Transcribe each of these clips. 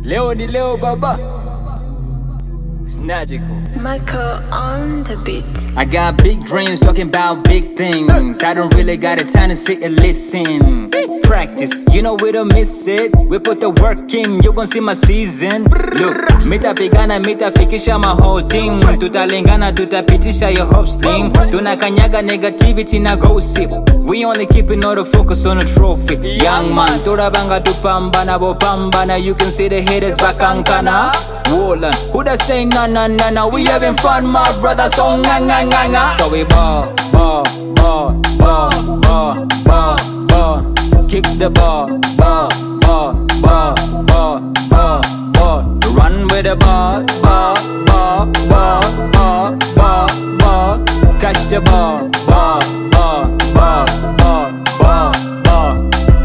Leo ni Leo baba. It's magical. Michael on the beat. I got big dreams talking about big things. I don't really got a time to sit and listen. Practice, you know we don't miss it. We put the work in, you gon' see my season. Look, mitapigana mitafikisha my whole thing. Tutalingana tutapitisha your hope sling. Tunakanyaga negativity na gossip. We only keeping all the focus on the trophy. Young man, turabanga tupambana bopambana. You can see the haters bakankana. Wolan, who da say na na na na? We having fun, my brother. So nga nga nga nga. So we ball, ball, ball, ball, ball, ball, ball. Kick the ball, ball, ball, ball, ball, ball, ball. Run with the ball, ball, ball, ball, ball, ball, ball. Catch the ball, ball, ball, ball, ball, ball, ball.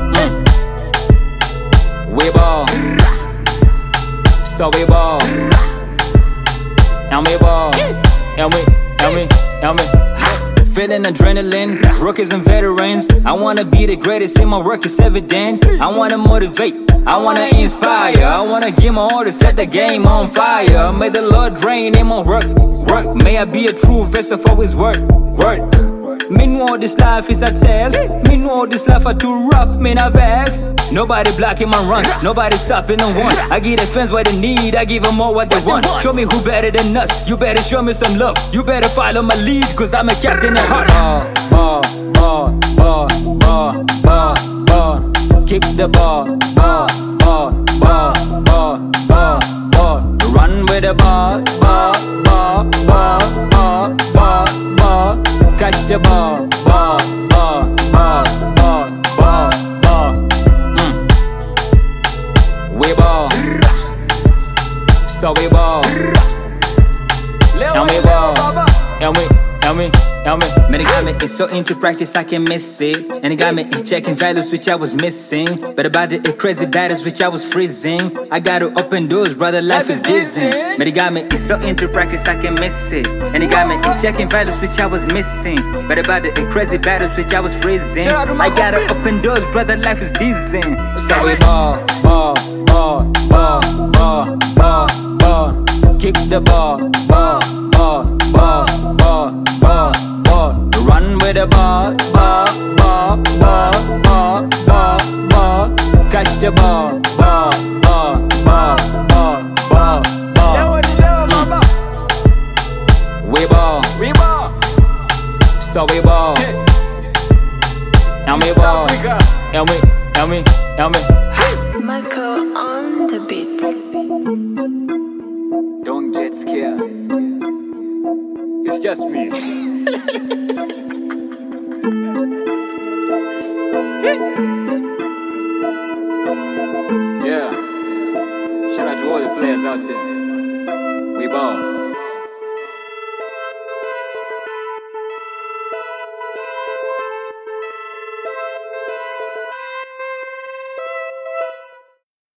We ball, so we ball, and we ball, and we. Feeling adrenaline, rookies and veterans. I wanna be the greatest in my work, it's evident. I wanna motivate, I wanna inspire. I wanna give my all to set the game on fire. May the Lord drain in my work. May I be a true vessel for his word. Meanwhile this life is a test. Meanwhile this life are too rough, man I vex. Nobody blocking my run, nobody stopping the one. I give the fans what they need, I give them all what they want. Show me who better than us, you better show me some love. You better follow my lead, cause I'm a captain at heart. Ball, ball, ball, ball, ball, ball. Kick the ball, ball, ball, ball, ball, ball, ball. Run with the ball, ball, ball, ball, ball, ball, ball. Catch the ball, ball, ball, ball, ball, ball, ball. We ball, so we ball, and we ball, and we. Man, it got me so into practice I can miss it. And it got me checking values which I was missing. But about it crazy battles which I was freezing. I gotta open doors, brother, life is dizzy. Man, it got me so into practice I can miss it. And it got me checking values which I was missing. But about it crazy battles which I was freezing. I gotta open doors, brother, life is dizzy. So we ball, ball, ball, ball, ball, ball, ball. Kick the ball, ball, ball, ball, ball, ball, ball. Run with the ball, ball, ball, ball, ball, ball, ball. Catch the ball, ball, ball, ball, ball, ball, ball. We ball, so we ball, and we ball, and we. Michael on the beat. Don't get scared. It's just me. Yeah. Shout out to all the players out there. We ball.